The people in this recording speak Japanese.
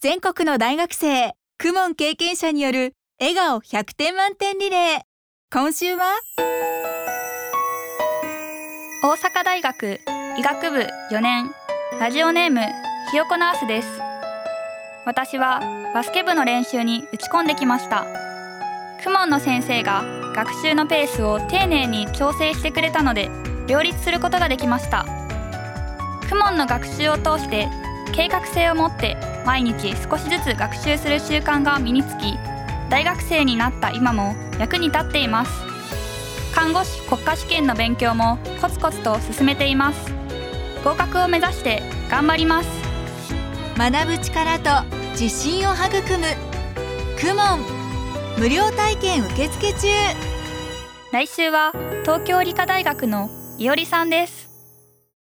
全国の大学生公文経験者による笑顔100点満点リレー。今週は大阪大学医学部4年、ラジオネームひよこナースです。私はバスケ部の練習に打ち込んできました。公文の先生が学習のペースを丁寧に調整してくれたので両立することができました。公文の学習を通して計画性を持って毎日少しずつ学習する習慣が身につき、大学生になった今も役に立っています。看護師国家試験の勉強もコツコツと進めています。合格を目指して頑張ります。 学ぶ力と自信を育む公文無料体験受付中。 来週は東京理科大学のいおりさんです。